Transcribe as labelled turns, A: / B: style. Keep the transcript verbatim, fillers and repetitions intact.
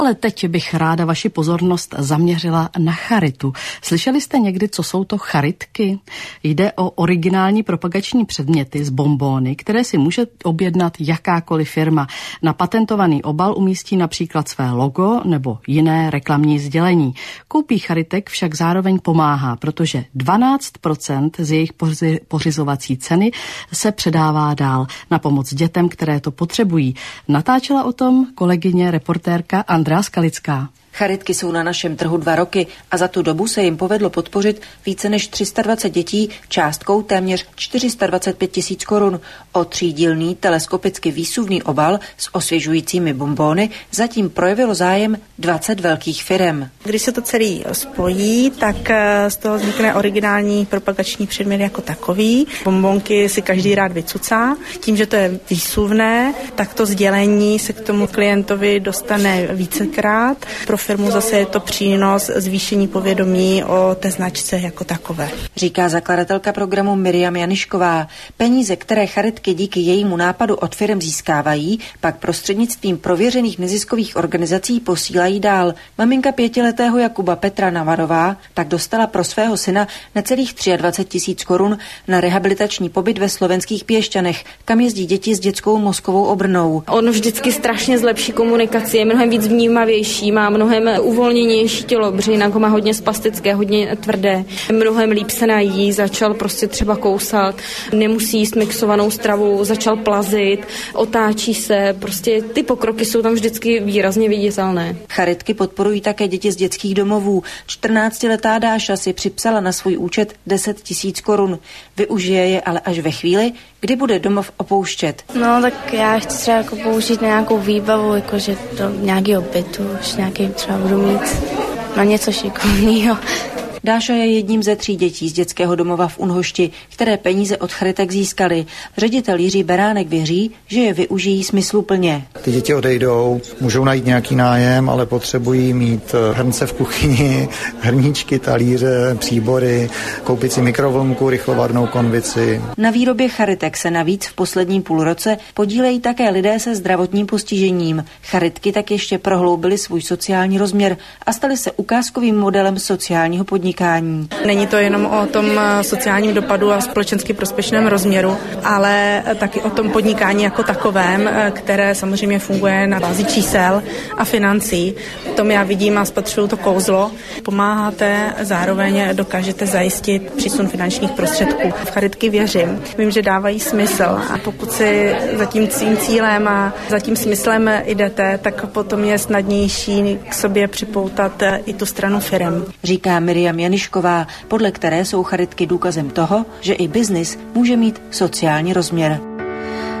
A: Ale teď bych ráda vaši pozornost zaměřila na charitu. Slyšeli jste někdy, co jsou to charitky? Jde o originální propagační předměty z bonbóny, které si může objednat jakákoliv firma. Na patentovaný obal umístí například své logo nebo jiné reklamní sdělení. Koupí charitek však zároveň pomáhá, protože dvanáct procent z jejich pořizovací ceny se předává dál na pomoc dětem, které to potřebují. Natáčela o tom kolegyně reportérka Andrea Skalická.
B: Charitky jsou na našem trhu dva roky a za tu dobu se jim povedlo podpořit více než tři sta dvacet dětí částkou téměř čtyři sta dvacet pět tisíc korun. O třídílný teleskopicky výsuvný obal s osvěžujícími bonbóny zatím projevilo zájem dvacet velkých firem.
C: Když se to celý spojí, tak z toho vznikne originální propagační předmět jako takový. Bonbonky si každý rád vycucá. Tím, že to je výsuvné, tak to sdělení se k tomu klientovi dostane vícekrát. Pro firmu zase je to přínos zvýšení povědomí o té značce jako takové.
B: Říká zakladatelka programu Miriam Janišková. Peníze, které charitky díky jejímu nápadu od firem získávají, pak prostřednictvím prověřených neziskových organizací posílají dál. Maminka pětiletého Jakuba Petra Navarová tak dostala pro svého syna necelých dvacet tři tisíc korun na rehabilitační pobyt ve slovenských Piešťanech, kam jezdí děti s dětskou mozkovou obrnou.
D: On vždycky strašně zlepší komunikaci, je mnohem víc vnímavější, má mnohem uvolněnější tělo, protože jinak ho má hodně spastické, hodně tvrdé. Mnohem líp se nají, začal prostě třeba kousat, nemusí jíst mixovanou stravu, začal plazit, otáčí se, prostě ty pokroky jsou tam vždycky výrazně viditelné.
B: Charitky podporují také děti z dětských domovů. čtrnáctiletá Dáša si připsala na svůj účet deset tisíc korun. Využije je ale až ve chvíli, kdy bude domov opouštět.
E: No tak já chci třeba jako použít na nějakou výbavu, jakože do nějakého bytu, už nějaký třeba budu mít na něco šikovného.
B: Dáša je jedním ze tří dětí z dětského domova v Unhošti, které peníze od charitek získali. Ředitel Jiří Beránek věří, že je využijí smysluplně.
F: Ty děti odejdou, můžou najít nějaký nájem, ale potřebují mít hrnce v kuchyni, hrníčky, talíře, příbory, koupit si mikrovlnku, rychlovarnou konvici.
B: Na výrobě charitek se navíc v posledním půlroce podílejí také lidé se zdravotním postižením. Charitky tak ještě prohloubily svůj sociální rozměr a staly se ukázkovým modelem sociálního podnikání.
C: Není to jenom o tom sociálním dopadu a společensky prospěšném rozměru, ale taky o tom podnikání jako takovém, které samozřejmě funguje na bázi čísel a financí. V tom já vidím a spatřuju to kouzlo. Pomáháte, zároveň dokážete zajistit přísun finančních prostředků. V charitky věřím. Vím, že dávají smysl a pokud si za tím svým cílem a za tím smyslem jdete, tak potom je snadnější k sobě připoutat i tu stranu firem.
B: Říká Miriam Janišková, podle které jsou charitky důkazem toho, že i biznis může mít sociální rozměr.